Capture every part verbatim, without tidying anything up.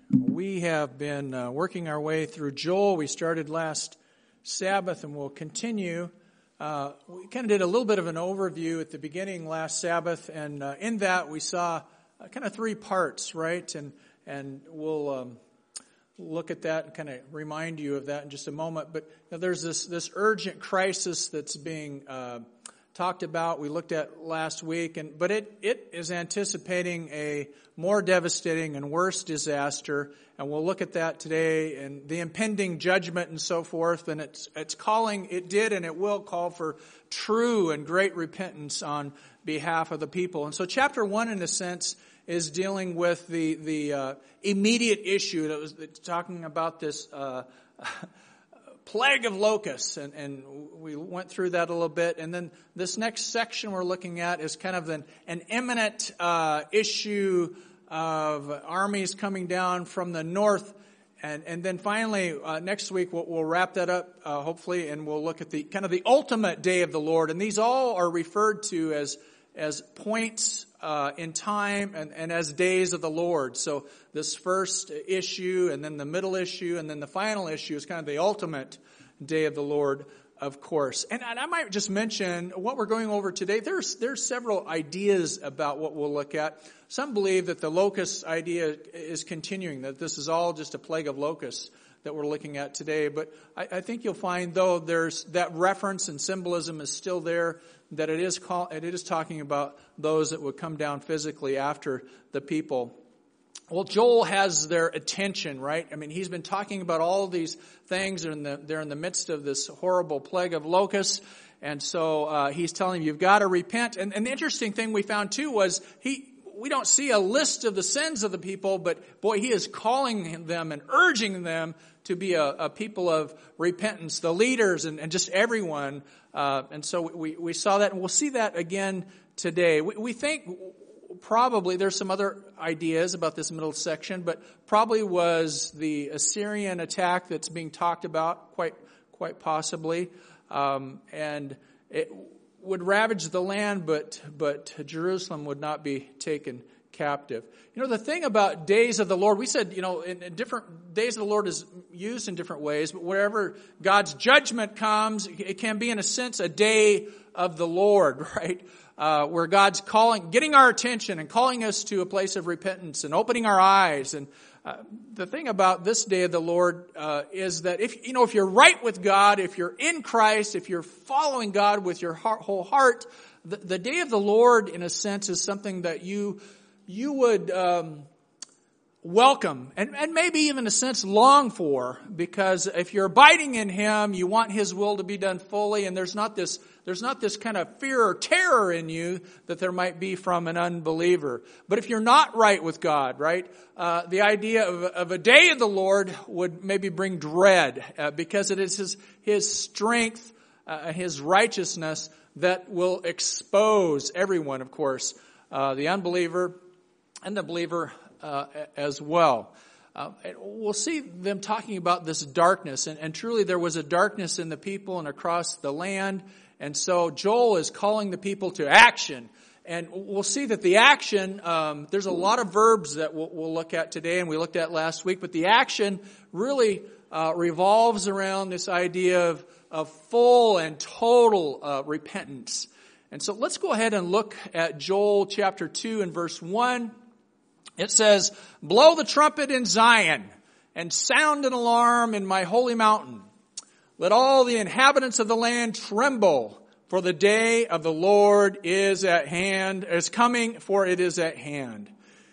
We have been uh, working our way through Joel. We started last Sabbath and we'll continue. Uh, we kind of did a little bit of an overview at the beginning last Sabbath, and uh, in that we saw uh, kind of three parts, right? And and we'll um, look at that and kind of remind you of that in just a moment. But you know, there's this this urgent crisis that's being uh, talked about. We looked at last week, and but it it is anticipating a more devastating and worse disaster, and we'll look at that today and the impending judgment and so forth. And it's it's calling, it did and it will call for true and great repentance on behalf of the people. And so chapter one, in a sense, is dealing with the the uh, immediate issue that was talking about this uh, plague of locusts, and, and we went through that a little bit. And then this next section we're looking at is kind of an, an imminent uh, issue of armies coming down from the north. And, and then finally, uh, next week, we'll, we'll wrap that up, uh, hopefully, and we'll look at the kind of the ultimate day of the Lord. And these all are referred to as as points uh, in time and, and as days of the Lord. So this first issue, and then the middle issue, and then the final issue is kind of the ultimate day of the Lord, of course. And, and I might just mention what we're going over today. There's there's several ideas about what we'll look at. Some believe that the locust idea is continuing, that this is all just a plague of locusts that we're looking at today. But I, I think you'll find, though, there's that reference and symbolism is still there, that it is call, it is talking about those that would come down physically after the people. Well, Joel has their attention, right? I mean, he's been talking about all these things. They're in the, they're in the midst of this horrible plague of locusts. And so uh, he's telling them, you've got to repent. And, and the interesting thing we found, too, was he we don't see a list of the sins of the people, but, boy, he is calling them and urging them to be a, a people of repentance, the leaders and, and just everyone. Uh, and so we, we saw that, and we'll see that again today. We, we think probably there's some other ideas about this middle section, but probably was the Assyrian attack that's being talked about, quite quite possibly, um, and it would ravage the land, but but Jerusalem would not be taken captive. You know, the thing about days of the Lord, we said, you know, in, in different days of the Lord is used in different ways, but wherever God's judgment comes, it can be in a sense a day of the Lord, right? Uh, where God's calling, getting our attention and calling us to a place of repentance and opening our eyes. And uh, the thing about this day of the Lord uh, is that if, you know, if you're right with God, if you're in Christ, if you're following God with your heart, whole heart, the, the day of the Lord, in a sense, is something that you you would um, welcome and, and maybe even in a sense long for, because if you're abiding in Him, you want His will to be done fully, and there's not this There's not this kind of fear or terror in you that there might be from an unbeliever. But if you're not right with God, right, uh, the idea of, of a day of the Lord would maybe bring dread, uh, because it is His, His strength, uh, His righteousness that will expose everyone, of course, uh, the unbeliever and the believer uh, as well. Uh, we'll see them talking about this darkness, and, and truly there was a darkness in the people and across the land. And so Joel is calling the people to action. And we'll see that the action, um, there's a lot of verbs that we'll, we'll look at today and we looked at last week, but the action really uh, revolves around this idea of, of full and total uh, repentance. And so let's go ahead and look at Joel chapter two and verse one. It says, "Blow the trumpet in Zion and sound an alarm in my holy mountain. Let all the inhabitants of the land tremble, for the day of the Lord is at hand, is coming, for it is at hand."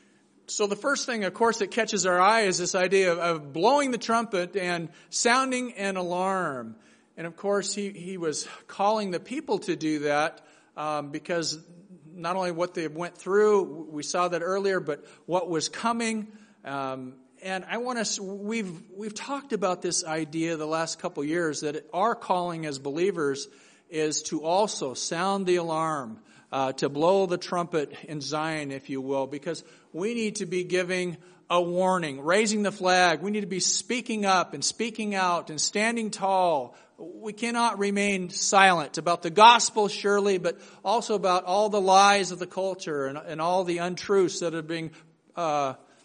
So the first thing, of course, that catches our eye is this idea of, of blowing the trumpet and sounding an alarm. And of course, he, he was calling the people to do that um, because not only what they went through, we saw that earlier, but what was coming. Um, And I want us, we've, we've talked about this idea the last couple years that our calling as believers is to also sound the alarm, uh, to blow the trumpet in Zion, if you will, because we need to be giving a warning, raising the flag. We need to be speaking up and speaking out and standing tall. We cannot remain silent about the gospel, surely, but also about all the lies of the culture and, and all the untruths that are being uh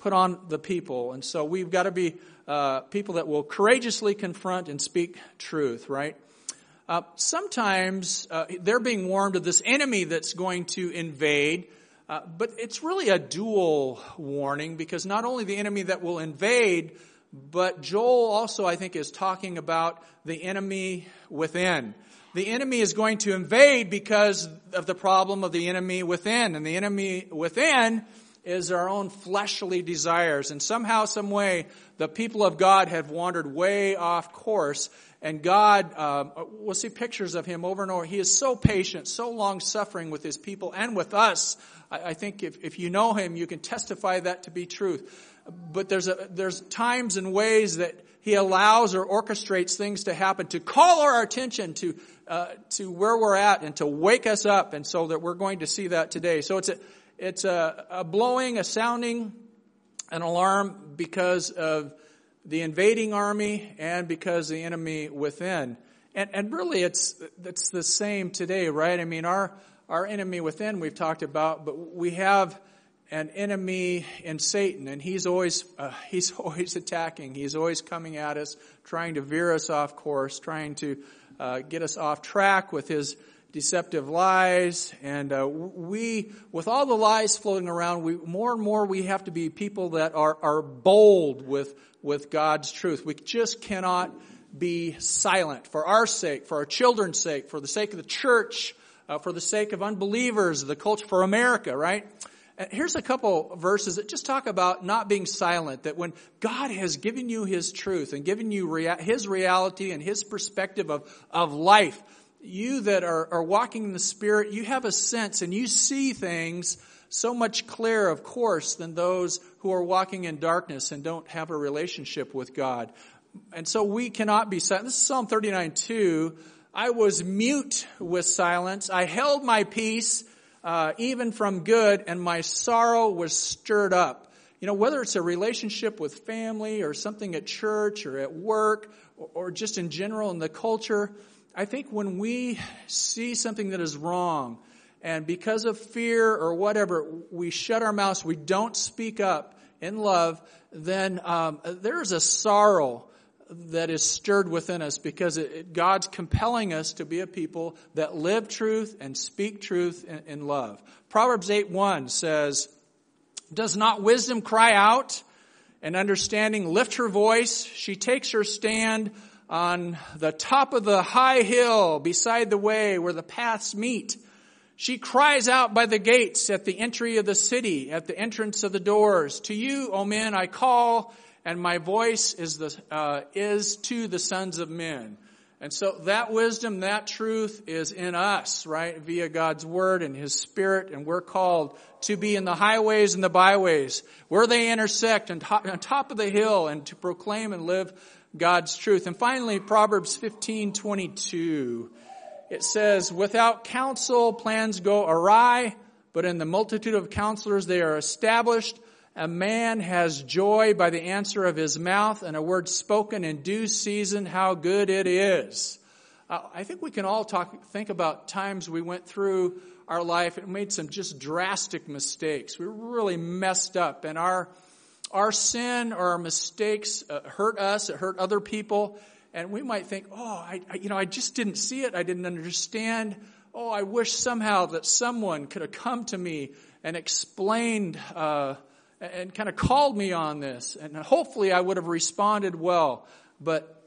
put on the people. And so we've got to be uh, people that will courageously confront and speak truth, right? Uh, sometimes uh, they're being warned of this enemy that's going to invade, uh, but it's really a dual warning, because not only the enemy that will invade, but Joel also, I think, is talking about the enemy within. The enemy is going to invade because of the problem of the enemy within. And the enemy within is our own fleshly desires. And somehow, some way, the people of God have wandered way off course. And God, uh, we'll see pictures of him over and over. He is so patient, so long-suffering with his people and with us. I, I think if, if you know him, you can testify that to be truth. But there's a, there's times and ways that he allows or orchestrates things to happen to call our attention to uh, to where we're at and to wake us up. And so that we're going to see that today. So it's a it's a, a blowing, a sounding, an alarm because of the invading army and because the enemy within. And and really it's it's the same today, right? I mean, our our enemy within we've talked about, but we have an enemy in Satan, and he's always uh, he's always attacking. He's always coming at us, trying to veer us off course, trying to uh, get us off track with his deceptive lies. And uh, we, with all the lies floating around, we more and more we have to be people that are are bold with with God's truth. We just cannot be silent for our sake, for our children's sake, for the sake of the church, uh, for the sake of unbelievers, the culture, for America, right? Here's a couple verses that just talk about not being silent, that when God has given you his truth and given you rea- his reality and his perspective of, of life, you that are, are walking in the Spirit, you have a sense and you see things so much clearer, of course, than those who are walking in darkness and don't have a relationship with God. And so we cannot be silent. This is Psalm thirty-nine two. I was mute with silence. I held my peace. Uh, even from good, and my sorrow was stirred up. You know, whether it's a relationship with family or something at church or at work or, or just in general in the culture, I think when we see something that is wrong and because of fear or whatever, we shut our mouths, we don't speak up in love, then um, there is a sorrow that is stirred within us because it, it, God's compelling us to be a people that live truth and speak truth in, in love. Proverbs eight one says, does not wisdom cry out and understanding lift her voice? She takes her stand on the top of the high hill beside the way where the paths meet. She cries out by the gates at the entry of the city, at the entrance of the doors. To you, O men, I call, and my voice is the uh, is to the sons of men. And so that wisdom, that truth is in us, right, via God's word and his Spirit. And we're called to be in the highways and the byways where they intersect and top, on top of the hill, and to proclaim and live God's truth. And finally, Proverbs fifteen twenty-two. It says, without counsel, plans go awry, but in the multitude of counselors they are established. A man has joy by the answer of his mouth, and a word spoken in due season, how good it is. Uh, I think we can all talk, think about times we went through our life and made some just drastic mistakes. We really messed up, and our our sin or our mistakes uh, hurt us, it hurt other people, and we might think, oh, I, I you know, I just didn't see it, I didn't understand. Oh, I wish somehow that someone could have come to me and explained uh and kind of called me on this. And hopefully I would have responded well. But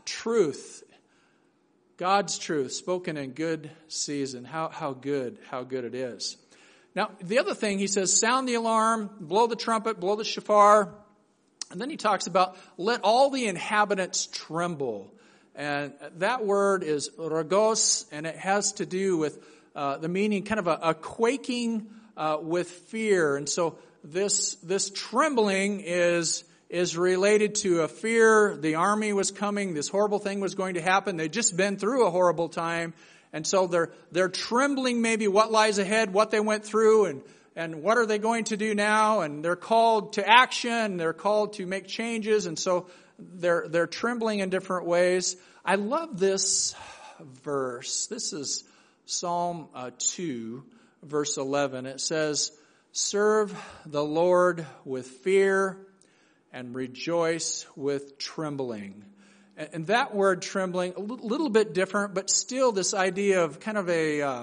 truth, God's truth, spoken in good season, how, how good, how good it is. Now, the other thing, he says, sound the alarm, blow the trumpet, blow the shofar. And then he talks about, let all the inhabitants tremble. And that word is ragos, and it has to do with uh, the meaning, kind of a, a quaking uh, with fear. And so This this trembling is is related to a fear. The army was coming. This horrible thing was going to happen. They'd just been through a horrible time. And so they're they're trembling maybe what lies ahead, what they went through, and, and what are they going to do now? And they're called to action. They're called to make changes. And so they're they're trembling in different ways. I love this verse. This is Psalm uh, two, verse eleven. It says, serve the Lord with fear and rejoice with trembling. And that word trembling, a little bit different, but still this idea of kind of a uh,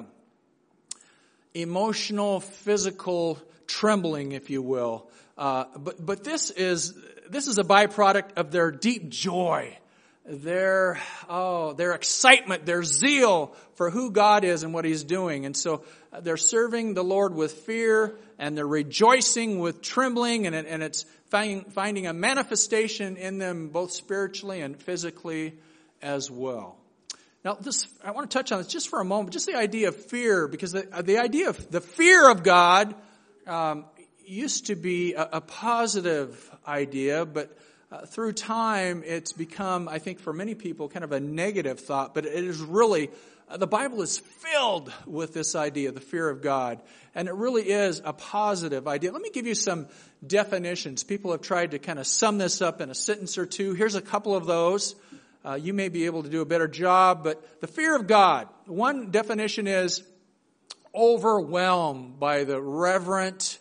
emotional, physical trembling, if you will. Uh, but but this is this is a byproduct of their deep joy, their oh their excitement, their zeal for who God is and what He's doing. And so they're serving the Lord with fear, and they're rejoicing with trembling, and it, and it's finding finding a manifestation in them both spiritually and physically as well. Now, this I want to touch on this just for a moment, just the idea of fear, because the the idea of the fear of God um, used to be a, a positive idea, but uh, through time it's become, I think, for many people, kind of a negative thought. But it is really, uh, the Bible is filled with this idea, the fear of God, and it really is a positive idea. Let me give you some definitions. People have tried to kind of sum this up in a sentence or two. Here's a couple of those. Uh, you may be able to do a better job, but the fear of God. One definition is overwhelmed by the reverent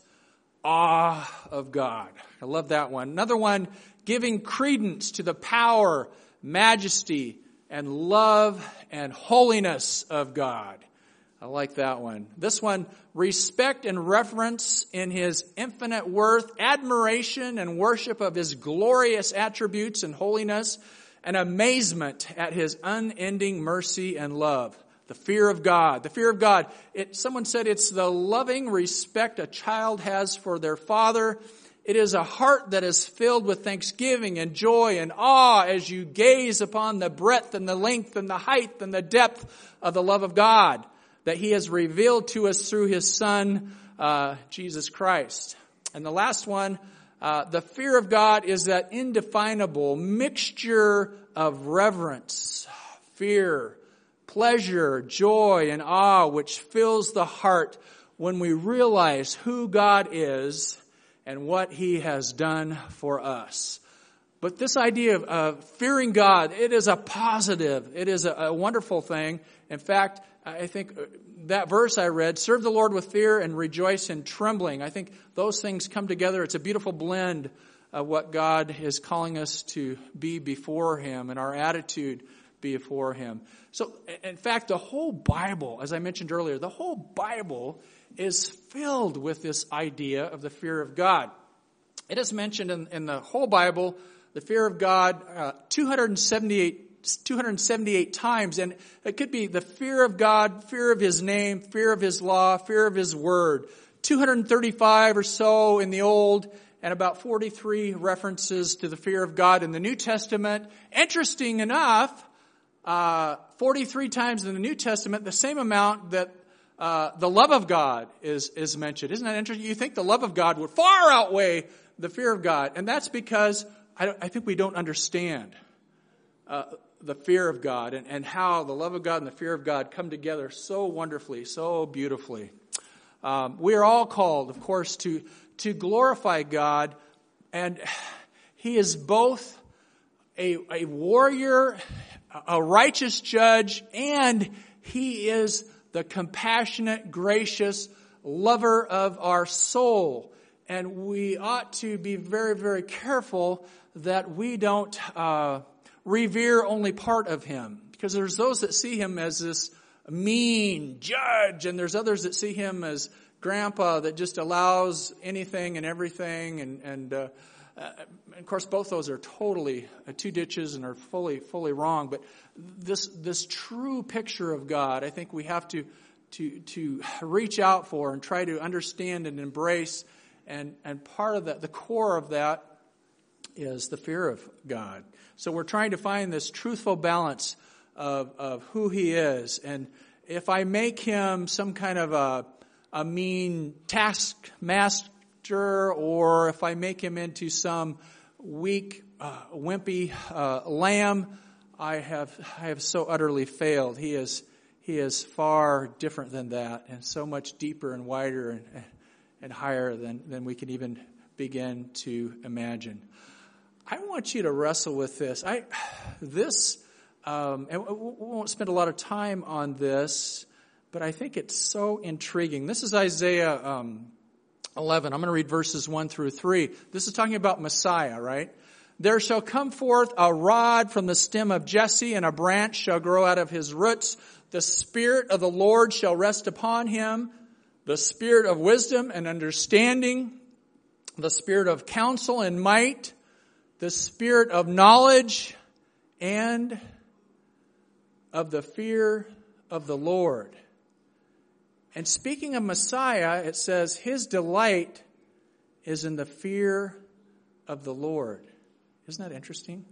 awe of God. I love that one. Another one, giving credence to the power, majesty, and love and holiness of God. I like that one. This one, respect and reverence in His infinite worth, admiration and worship of His glorious attributes and holiness, and amazement at His unending mercy and love. The fear of God. The fear of God. It, someone said it's the loving respect a child has for their father. It is a heart that is filled with thanksgiving and joy and awe as you gaze upon the breadth and the length and the height and the depth of the love of God that He has revealed to us through His Son, uh, Jesus Christ. And the last one, uh, the fear of God is that indefinable mixture of reverence, fear, pleasure, joy, and awe which fills the heart when we realize who God is and what He has done for us. But this idea of uh, fearing God, it is a positive, it is a, a wonderful thing. In fact, I think that verse I read, serve the Lord with fear and rejoice in trembling. I think those things come together. It's a beautiful blend of what God is calling us to be before Him and our attitude before Him. So, in fact, the whole Bible, as I mentioned earlier, the whole Bible is filled with this idea of the fear of God. It is mentioned in, in the whole Bible, the fear of God, uh, two hundred seventy-eight times. And it could be the fear of God, fear of His name, fear of His law, fear of His word. two hundred thirty-five or so in the Old, and about forty-three references to the fear of God in the New Testament. Interesting enough, uh, forty-three times in the New Testament, the same amount that uh, the love of God is, is mentioned. Isn't that interesting? You think the love of God would far outweigh the fear of God. And that's because I, I think we don't understand uh, the fear of God and, and how the love of God and the fear of God come together so wonderfully, so beautifully. Um, we are all called, of course, to, to glorify God. And He is both a, a warrior, a righteous judge, and He is the compassionate, gracious lover of our soul. And we ought to be very, very careful that we don't uh, revere only part of Him. Because there's those that see Him as this mean judge, and there's others that see Him as grandpa that just allows anything and everything. And, and uh, uh, of course, both those are totally uh, two ditches and are fully, fully wrong. But this this true picture of God, I think we have to to to reach out for and try to understand and embrace. And and part of that, the core of that, is the fear of God. So we're trying to find this truthful balance of of who He is. And if I make Him some kind of a a mean taskmaster, or if I make Him into some weak, uh, wimpy uh, lamb, I have I have so utterly failed. He is He is far different than that, and so much deeper and wider and and higher than, than we can even begin to imagine. I want you to wrestle with this. I, this, um, and we won't spend a lot of time on this, but I think it's so intriguing. This is Isaiah um, eleven. I'm going to read verses one through three. This is talking about Messiah, right? There shall come forth a rod from the stem of Jesse, and a branch shall grow out of his roots. The Spirit of the Lord shall rest upon him, the Spirit of wisdom and understanding, the Spirit of counsel and might, the Spirit of knowledge and of the fear of the Lord. And speaking of Messiah, it says, his delight is in the fear of the Lord. Isn't that interesting?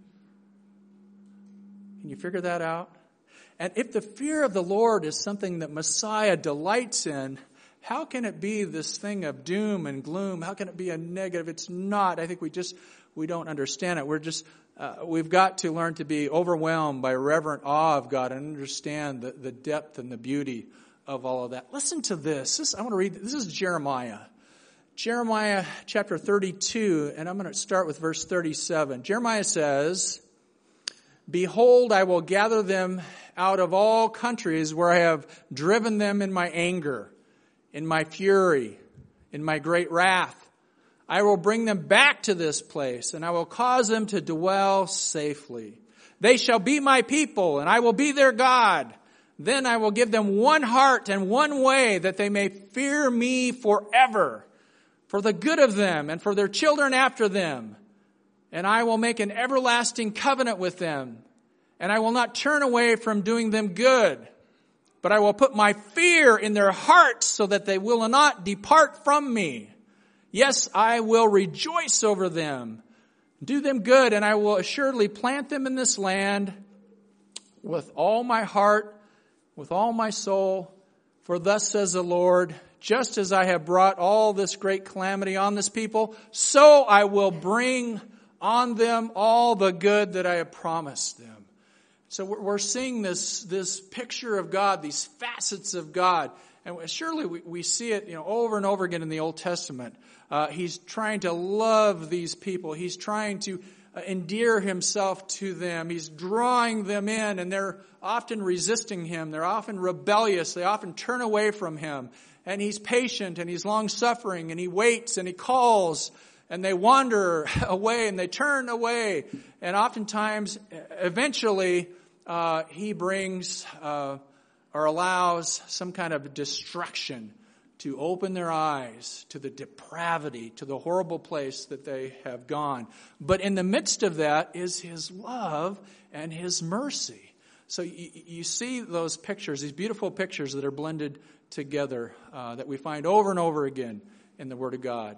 Can you figure that out? And if the fear of the Lord is something that Messiah delights in, how can it be this thing of doom and gloom? How can it be a negative? It's not. I think we just, we don't understand it. We're just, uh, we've got to learn to be overwhelmed by reverent awe of God and understand the, the depth and the beauty of all of that. Listen to this. This I want to read. This is Jeremiah. Jeremiah chapter thirty-two, and I'm going to start with verse thirty-seven. Jeremiah says, behold, I will gather them out of all countries where I have driven them in my anger, in my fury, in my great wrath. I will bring them back to this place, and I will cause them to dwell safely. They shall be my people, and I will be their God. Then I will give them one heart and one way, that they may fear me forever, for the good of them and for their children after them. And I will make an everlasting covenant with them, and I will not turn away from doing them good. But I will put my fear in their hearts, so that they will not depart from me. Yes, I will rejoice over them, do them good, and I will assuredly plant them in this land with all my heart, with all my soul. For thus says the Lord, just as I have brought all this great calamity on this people, so I will bring on them all the good that I have promised them. So we're seeing this, this picture of God, these facets of God. And surely we, we see it, you know, over and over again in the Old Testament. Uh, he's trying to love these people. He's trying to endear himself to them. He's drawing them in, and they're often resisting him. They're often rebellious. They often turn away from him. And he's patient, and he's long-suffering, and he waits, and he calls, and they wander away, and they turn away. And oftentimes, eventually, uh, he brings uh, or allows some kind of destruction to open their eyes to the depravity, to the horrible place that they have gone. But in the midst of that is his love and his mercy. So you, you see those pictures, these beautiful pictures that are blended together, uh, that we find over and over again in the Word of God.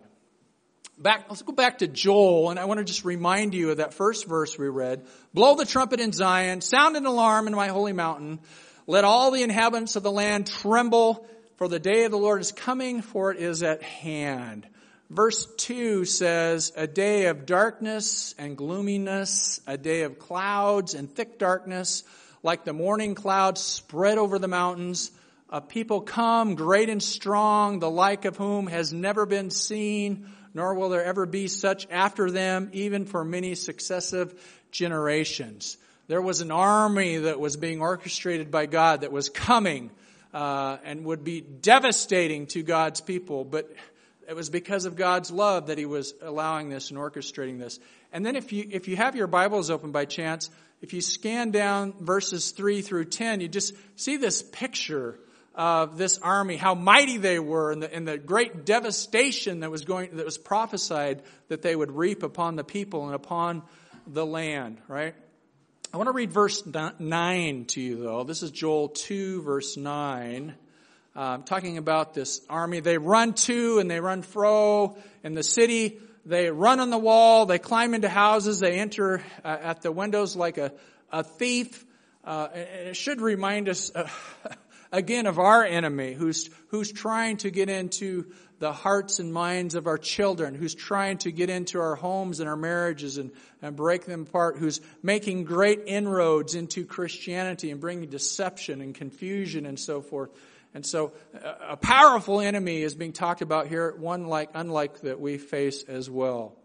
Back, let's go back to Joel, and I want to just remind you of that first verse we read. Blow the trumpet in Zion, sound an alarm in my holy mountain. Let all the inhabitants of the land tremble, for the day of the Lord is coming, for it is at hand. Verse two says, a day of darkness and gloominess, a day of clouds and thick darkness, like the morning clouds spread over the mountains. A people come, great and strong, the like of whom has never been seen, nor will there ever be such after them, even for many successive generations. There was an army that was being orchestrated by God that was coming uh, and would be devastating to God's people. But it was because of God's love that he was allowing this and orchestrating this. And then if you if you have your Bibles open by chance, if you scan down verses three through ten, you just see this picture of this army, how mighty they were, and the, and the great devastation that was going that was prophesied that they would reap upon the people and upon the land, right? I want to read verse nine to you, though. This is Joel two, verse nine. Um, talking about this army. They run to and they run fro in the city. They run on the wall. They climb into houses. They enter uh, at the windows like a, a thief. Uh, and it should remind us, uh, again, of our enemy who's who's trying to get into the hearts and minds of our children, who's trying to get into our homes and our marriages and, and break them apart, who's making great inroads into Christianity and bringing deception and confusion and so forth. And so a powerful enemy is being talked about here, one like unlike that we face as well.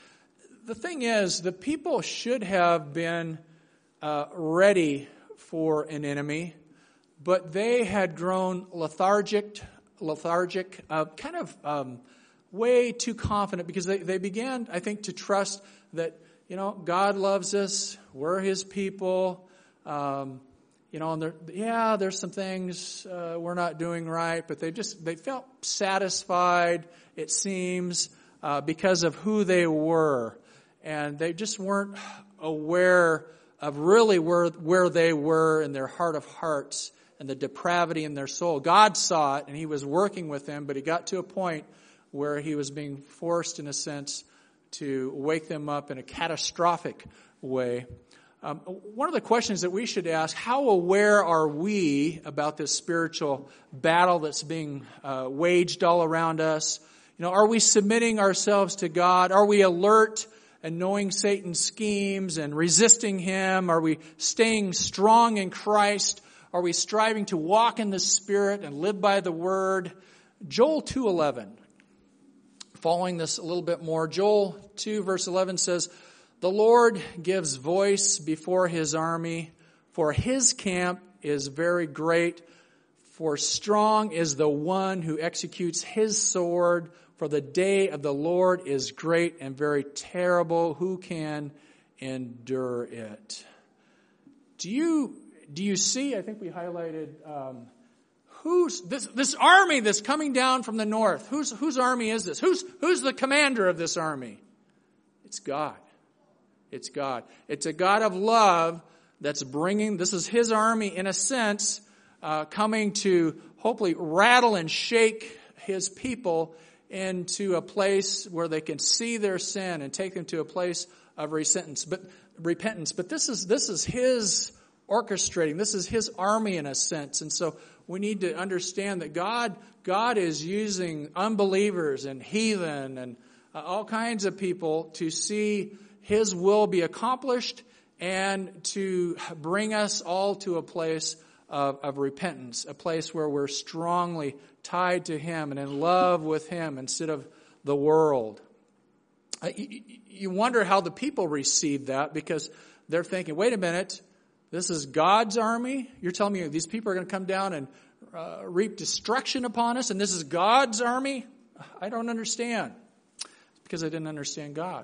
The thing is, the people should have been uh, ready for an enemy, but they had grown lethargic, lethargic, uh, kind of um, way too confident because they, they began, I think, to trust that, you know, God loves us, we're his people, um, you know, and there, yeah, there's some things uh, we're not doing right, but they just, they felt satisfied, it seems, uh, because of who they were. And they just weren't aware of really where, where they were in their heart of hearts and the depravity in their soul. God saw it and he was working with them, but he got to a point where he was being forced, in a sense, to wake them up in a catastrophic way. Um, one of the questions that we should ask, how aware are we about this spiritual battle that's being uh, waged all around us? You know, are we submitting ourselves to God? Are we alert and knowing Satan's schemes and resisting him? Are we staying strong in Christ? Are we striving to walk in the Spirit and live by the Word? Joel two eleven. Following this a little bit more, Joel two verse eleven says, "The Lord gives voice before his army, for his camp is very great. For strong is the one who executes his sword. For the day of the Lord is great and very terrible. Who can endure it?" Do you do you see? I think we highlighted um, who's this this army that's coming down from the north. Whose whose army is this? Who's who's the commander of this army? It's God. It's God. It's a God of love that's bringing. This is his army, in a sense, uh, coming to hopefully rattle and shake his people into a place where they can see their sin and take them to a place of repentance. But repentance. But this is this is his orchestrating. This is his army, in a sense. And so we need to understand that God God is using unbelievers and heathen and uh, all kinds of people to see his will be accomplished and to bring us all to a place of, of repentance, a place where we're strongly tied to him and in love with him instead of the world. Uh, you, you wonder how the people receive that, because they're thinking, wait a minute, this is God's army? You're telling me these people are going to come down and uh, reap destruction upon us, and this is God's army? I don't understand. It's because I didn't understand God.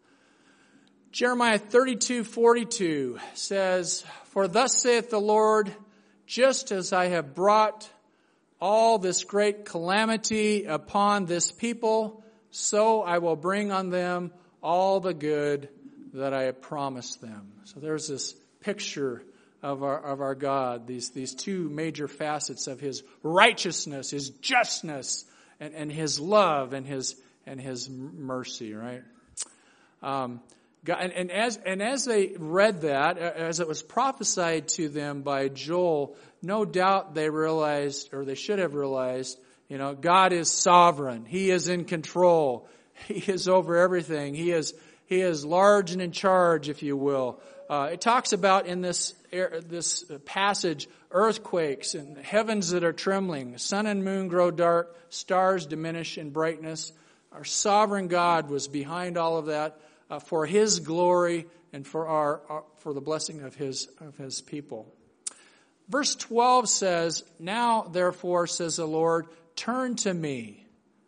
Jeremiah thirty-two forty-two says, "For thus saith the Lord, just as I have brought all this great calamity upon this people, so I will bring on them all the good that I have promised them." So there's this picture of our of our God, these these two major facets of his righteousness, his justness, and, and his love and his and his mercy, right? Um, God, and, and as and as they read that, as it was prophesied to them by Joel, no doubt they realized, or they should have realized, you know, God is sovereign. He is in control. He is over everything. He is He is large and in charge, if you will. Uh, it talks about in this this passage earthquakes and heavens that are trembling, sun and moon grow dark, stars diminish in brightness. Our sovereign God was behind all of that uh, for his glory and for our, our for the blessing of his of his people. Verse twelve says, "Now therefore, says the Lord, turn to me.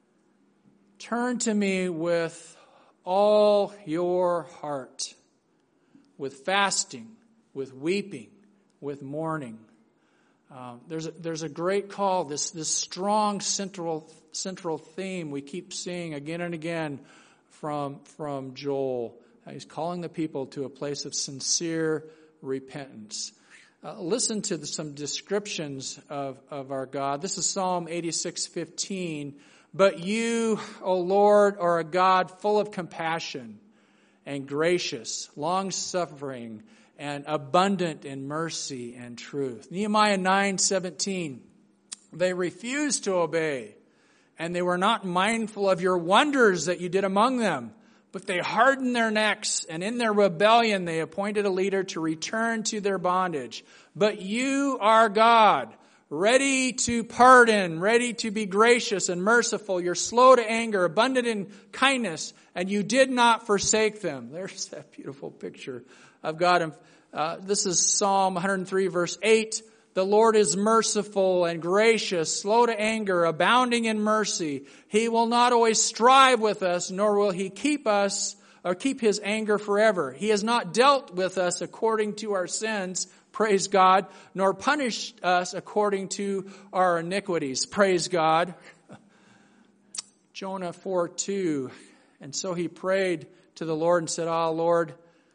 Turn to me with all your heart, with fasting, with weeping, with mourning." Um, there's a, there's a great call, this this strong central central theme we keep seeing again and again from from Joel. Uh, he's calling the people to a place of sincere repentance. Uh, listen to the, some descriptions of, of our God. This is Psalm eighty-six fifteen. "But you, O Lord, are a God full of compassion and gracious, long-suffering, and abundant in mercy and truth." Nehemiah nine seventeen. "They refused to obey, and they were not mindful of your wonders that you did among them. But they hardened their necks, and in their rebellion they appointed a leader to return to their bondage. But you are God, ready to pardon, ready to be gracious and merciful. You're slow to anger, abundant in kindness, and you did not forsake them." There's that beautiful picture of God. Uh, this is Psalm one hundred three, verse eight. The Lord is merciful and gracious, slow to anger, abounding in mercy. He will not always strive with us, nor will he keep us or keep his anger forever. He has not dealt with us according to our sins, praise God, nor punished us according to our iniquities, praise God. Jonah four two. And so he prayed to the Lord and said, "Ah, Lord,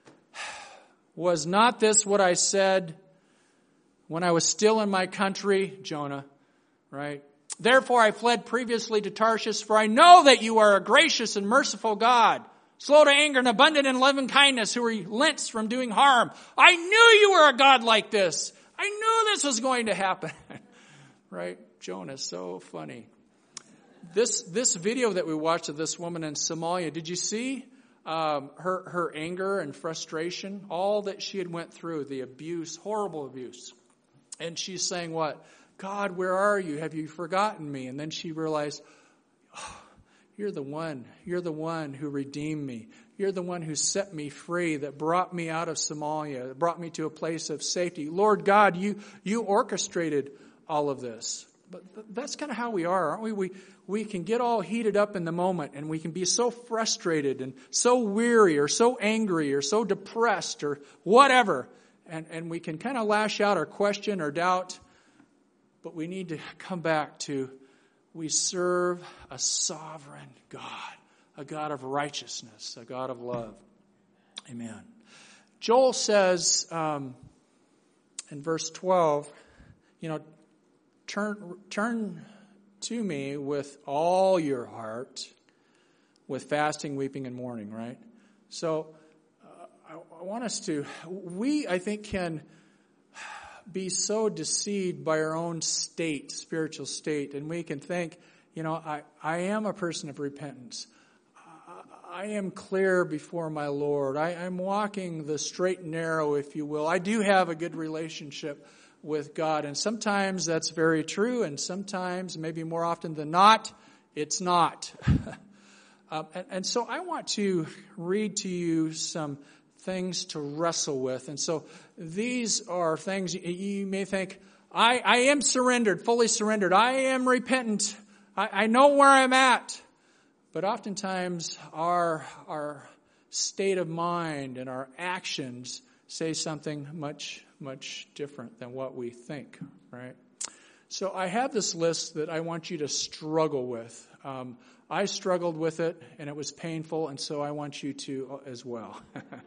was not this what I said when I was still in my country?" Jonah, right? "Therefore I fled previously to Tarshish, for I know that you are a gracious and merciful God, slow to anger and abundant in loving kindness, who relents from doing harm. I knew you were a God like this. I knew this was going to happen." Right? Jonah, so funny. This this video that we watched of this woman in Somalia, did you see um, her her anger and frustration, all that she had went through, the abuse, horrible abuse, and she's saying, "What? God, where are you? Have you forgotten me?" And then she realized, oh, "You're the one. You're the one who redeemed me. You're the one who set me free, that brought me out of Somalia, that brought me to a place of safety. Lord God, you you orchestrated all of this." But that's kind of how we are, aren't we? We we can get all heated up in the moment, and we can be so frustrated and so weary or so angry or so depressed or whatever. And, and we can kind of lash out or question or doubt. But we need to come back to, we serve a sovereign God, a God of righteousness, a God of love. Amen. Joel says um, in verse twelve, you know, Turn, turn to me with all your heart, with fasting, weeping, and mourning, right? So uh, I, I want us to, we, I think, can be so deceived by our own state, spiritual state, and we can think, you know, I, I am a person of repentance. I, I am clear before my Lord. I, I'm walking the straight and narrow, if you will. I do have a good relationship with God. And sometimes that's very true, and sometimes, maybe more often than not, it's not. um, and, and so I want to read to you some things to wrestle with. And so these are things you, you may think, I, I am surrendered, fully surrendered. I am repentant. I, I know where I'm at. But oftentimes our, our state of mind and our actions say something much much different than what we think, right? So I have this list that I want you to struggle with. Um, I struggled with it, and it was painful, and so I want you to as well.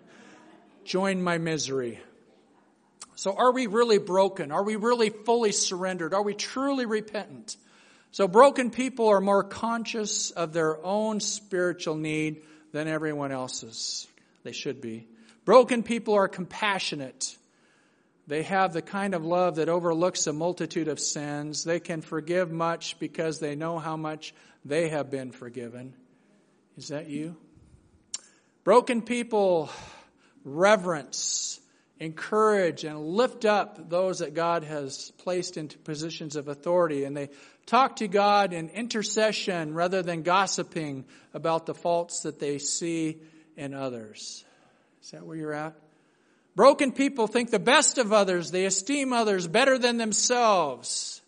Join my misery. So are we really broken? Are we really fully surrendered? Are we truly repentant? So broken people are more conscious of their own spiritual need than everyone else's. They should be. Broken people are compassionate. They have the kind of love that overlooks a multitude of sins. They can forgive much because they know how much they have been forgiven. Is that you? Broken people reverence, encourage, and lift up those that God has placed into positions of authority. And they talk to God in intercession rather than gossiping about the faults that they see in others. Is that where you're at? Broken people think the best of others. They esteem others better than themselves.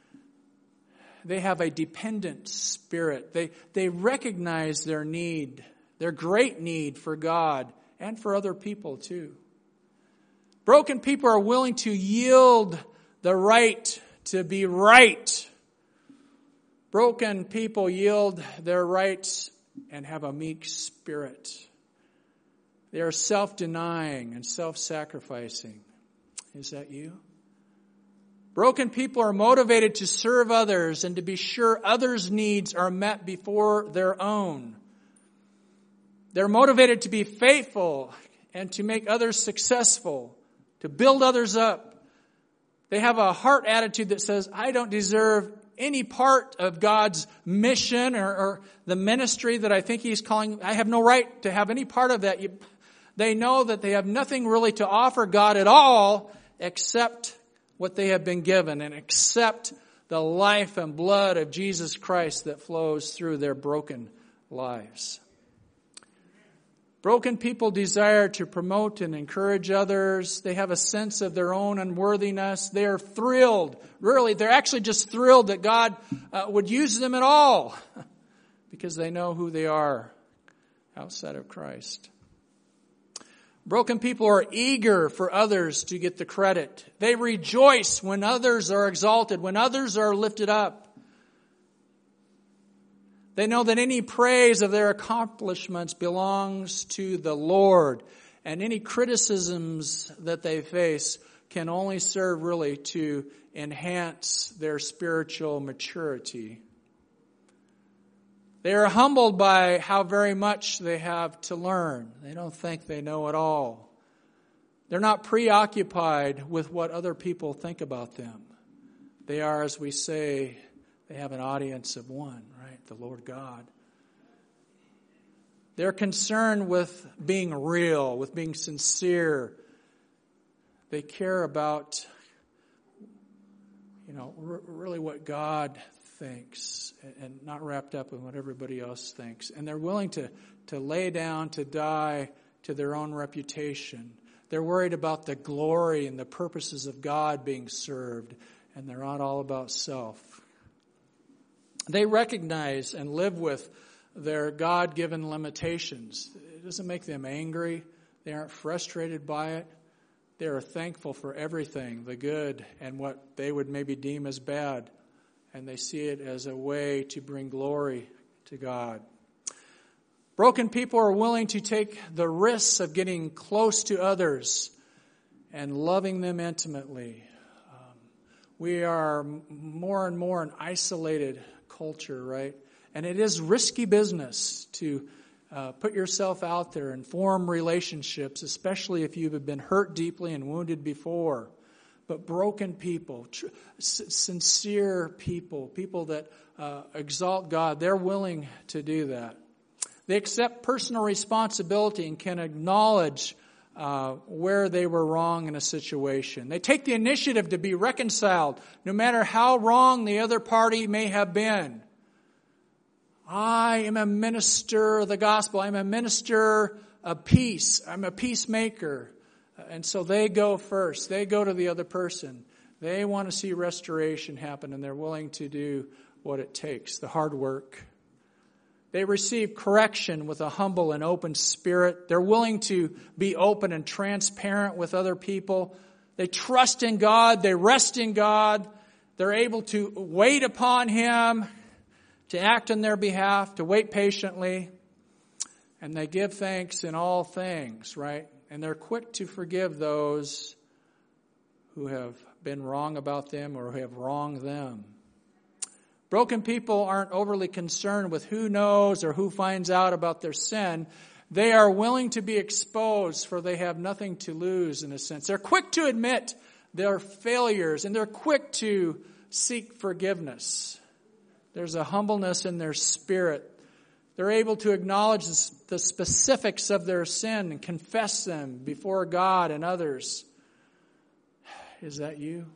They have a dependent spirit. They, they recognize their need, their great need for God and for other people too. Broken people are willing to yield the right to be right. Broken people yield their rights and have a meek spirit. They are self-denying and self-sacrificing. Is that you? Broken people are motivated to serve others and to be sure others' needs are met before their own. They're motivated to be faithful and to make others successful, to build others up. They have a heart attitude that says, I don't deserve any part of God's mission or, or the ministry that I think He's calling. I have no right to have any part of that. You, They know that they have nothing really to offer God at all except what they have been given and except the life and blood of Jesus Christ that flows through their broken lives. Broken people desire to promote and encourage others. They have a sense of their own unworthiness. They are thrilled. Really, they're actually just thrilled that God uh, would use them at all because they know who they are outside of Christ. Broken people are eager for others to get the credit. They rejoice when others are exalted, when others are lifted up. They know that any praise of their accomplishments belongs to the Lord, and any criticisms that they face can only serve really to enhance their spiritual maturity. They are humbled by how very much they have to learn. They don't think they know it all. They're not preoccupied with what other people think about them. They are, as we say, they have an audience of one, right? The Lord God. They're concerned with being real, with being sincere. They care about, you know, r- really what God thinks and not wrapped up in what everybody else thinks. And they're willing to, to lay down, to die to their own reputation. They're worried about the glory and the purposes of God being served, and they're not all about self. They recognize and live with their God-given limitations. It doesn't make them angry. They aren't frustrated by it. They are thankful for everything, the good and what they would maybe deem as bad. And they see it as a way to bring glory to God. Broken people are willing to take the risks of getting close to others and loving them intimately. Um, we are more and more an isolated culture, right? And it is risky business to uh, put yourself out there and form relationships, especially if you've been hurt deeply and wounded before. But broken people, tr- sincere people, people that uh, exalt God, they're willing to do that. They accept personal responsibility and can acknowledge uh, where they were wrong in a situation. They take the initiative to be reconciled, no matter how wrong the other party may have been. I am a minister of the gospel. I'm a minister of peace. I'm a peacemaker. And so they go first. They go to the other person. They want to see restoration happen, and they're willing to do what it takes, the hard work. They receive correction with a humble and open spirit. They're willing to be open and transparent with other people. They trust in God. They rest in God. They're able to wait upon Him, to act on their behalf, to wait patiently. And they give thanks in all things, right? And they're quick to forgive those who have been wrong about them or who have wronged them. Broken people aren't overly concerned with who knows or who finds out about their sin. They are willing to be exposed, for they have nothing to lose in a sense. They're quick to admit their failures, and they're quick to seek forgiveness. There's a humbleness in their spirit. They're able to acknowledge the specifics of their sin and confess them before God and others. Is that you?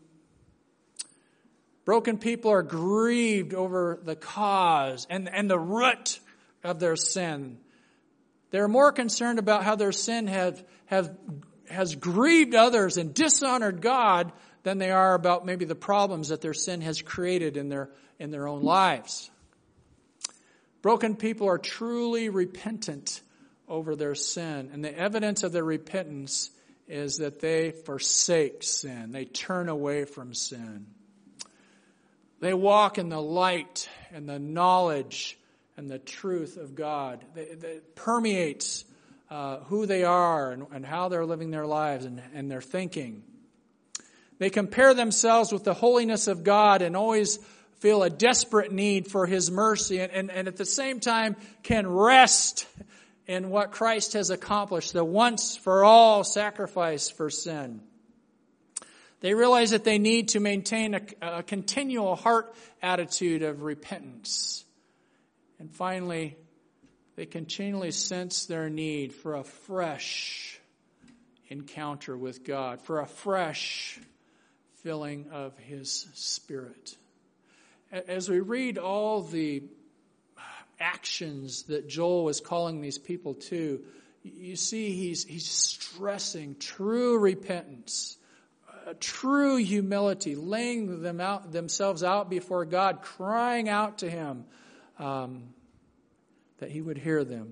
Broken people are grieved over the cause and, and the root of their sin. They're more concerned about how their sin have, have, has grieved others and dishonored God than they are about maybe the problems that their sin has created in their, in their own lives. Broken people are truly repentant over their sin, and the evidence of their repentance is that they forsake sin. They turn away from sin. They walk in the light and the knowledge and the truth of God. It permeates uh, who they are and, and how they're living their lives and, and their thinking. They compare themselves with the holiness of God and always feel a desperate need for His mercy, and, and, and at the same time can rest in what Christ has accomplished, the once for all sacrifice for sin. They realize that they need to maintain a, a continual heart attitude of repentance. And finally, they continually sense their need for a fresh encounter with God, for a fresh filling of His Spirit. As we read all the actions that Joel is calling these people to, you see he's, he's stressing true repentance, uh, true humility, laying them out, themselves out before God, crying out to him um, that he would hear them.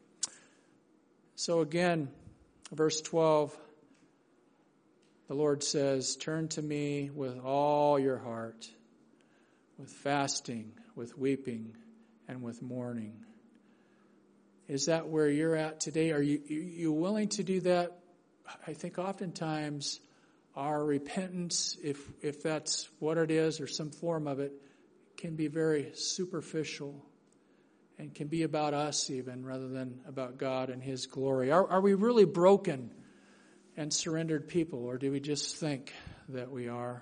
So again, verse twelve, the Lord says, turn to me with all your heart, with fasting, with weeping, and with mourning. Is that where you're at today? Are you, you willing to do that? I think oftentimes our repentance, if if that's what it is or some form of it, can be very superficial and can be about us even rather than about God and his glory. Are, are we really broken and surrendered people, or do we just think that we are?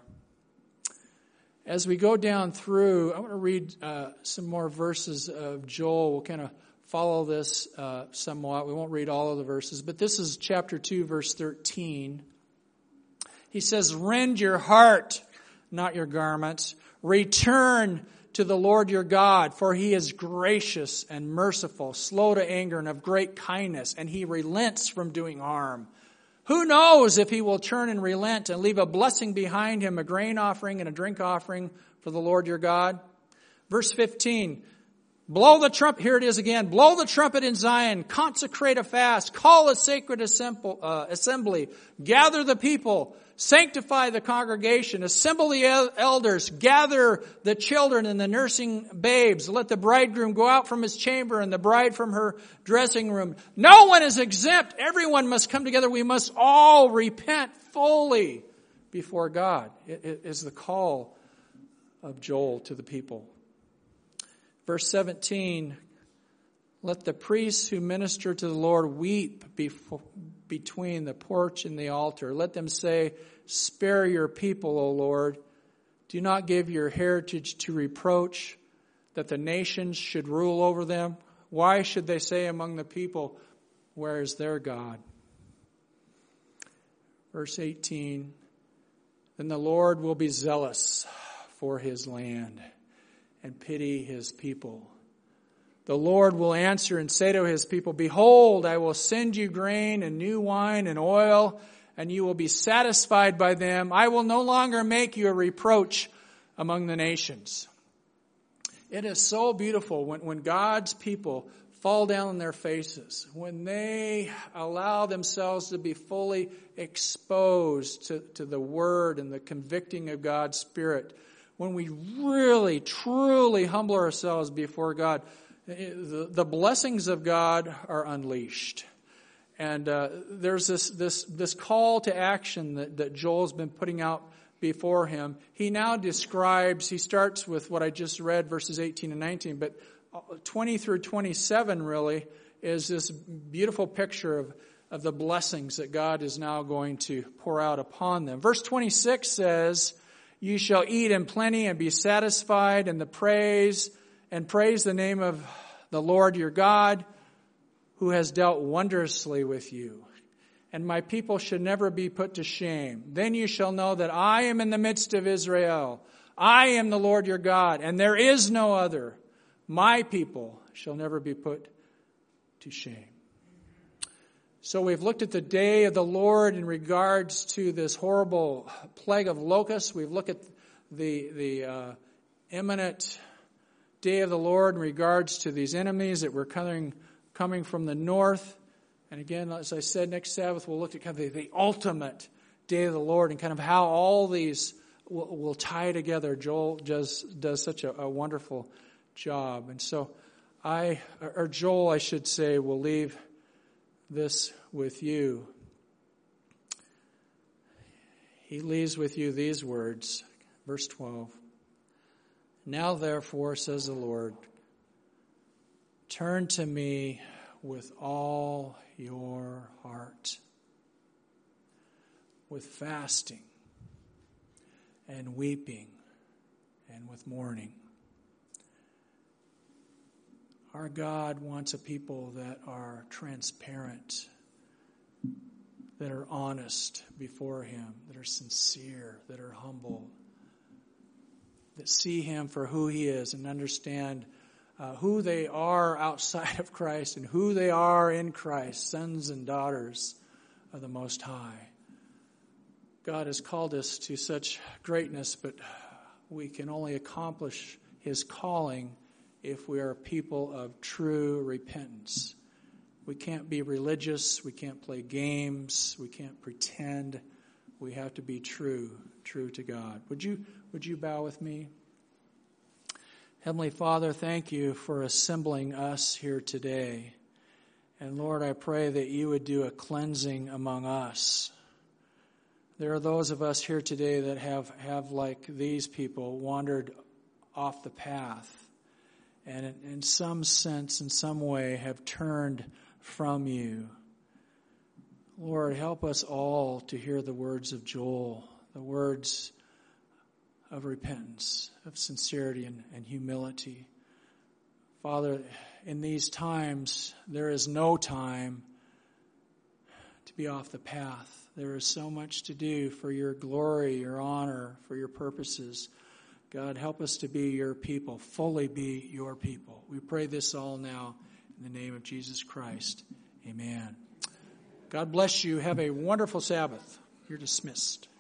As we go down through, I want to read uh, some more verses of Joel. We'll kind of follow this uh, somewhat. We won't read all of the verses, but this is chapter two, verse thirteen. He says, rend your heart, not your garments. Return to the Lord your God, for he is gracious and merciful, slow to anger and of great kindness, and he relents from doing harm. Who knows if he will turn and relent and leave a blessing behind him, a grain offering and a drink offering for the Lord your God? Verse fifteen, blow the trumpet, here it is again, blow the trumpet in Zion, consecrate a fast, call a sacred assembly, gather the people, sanctify the congregation, assemble the elders, gather the children and the nursing babes. Let the bridegroom go out from his chamber and the bride from her dressing room. No one is exempt. Everyone must come together. We must all repent fully before God. It is the call of Joel to the people. Verse seventeen, let the priests who minister to the Lord weep before, between the porch and the altar. Let them say, spare your people, O Lord. Do not give your heritage to reproach, that the nations should rule over them. Why should they say among the people, where is their God? Verse eighteen, then the Lord will be zealous for his land and pity his people. The Lord will answer and say to his people, behold, I will send you grain and new wine and oil, and you will be satisfied by them. I will no longer make you a reproach among the nations. It is so beautiful when, when God's people fall down on their faces, when they allow themselves to be fully exposed to, to the word and the convicting of God's Spirit, when we really, truly humble ourselves before God. The, the blessings of God are unleashed. And uh, there's this, this, this call to action that, that Joel's been putting out before him. He now describes, he starts with what I just read, verses eighteen and nineteen, but twenty through twenty-seven really is this beautiful picture of, of the blessings that God is now going to pour out upon them. Verse twenty-six says, you shall eat in plenty and be satisfied, and the praise and praise the name of the Lord your God, who has dealt wondrously with you. And my people should never be put to shame. Then you shall know that I am in the midst of Israel. I am the Lord your God, and there is no other. My people shall never be put to shame. So we've looked at the day of the Lord in regards to this horrible plague of locusts. We've looked at the, the uh, imminent day of the Lord in regards to these enemies that were coming, coming from the north. And again, as I said, next Sabbath we'll look at kind of the, the ultimate day of the Lord and kind of how all these will, will tie together. Joel just does such a, a wonderful job. And so I, or Joel, I should say, will leave this with you. He leaves with you these words, verse twelve. Now therefore, says the Lord, turn to me with all your heart, with fasting and weeping and with mourning. Our God wants a people that are transparent, that are honest before Him, that are sincere, that are humble, that see Him for who He is and understand uh, who they are outside of Christ and who they are in Christ, sons and daughters of the Most High. God has called us to such greatness, but we can only accomplish His calling if we are people of true repentance. We can't be religious. We can't play games. We can't pretend. We have to be true, true to God. Would you, would you bow with me? Heavenly Father, thank you for assembling us here today. And Lord, I pray that you would do a cleansing among us. There are those of us here today that have, have like these people, wandered off the path and in, in some sense, in some way, have turned from you. Lord, help us all to hear the words of Joel, the words of repentance, of sincerity and, and humility. Father, in these times, there is no time to be off the path. There is so much to do for your glory, your honor, for your purposes. God, help us to be your people, fully be your people. We pray this all now in the name of Jesus Christ. Amen. God bless you. Have a wonderful Sabbath. You're dismissed.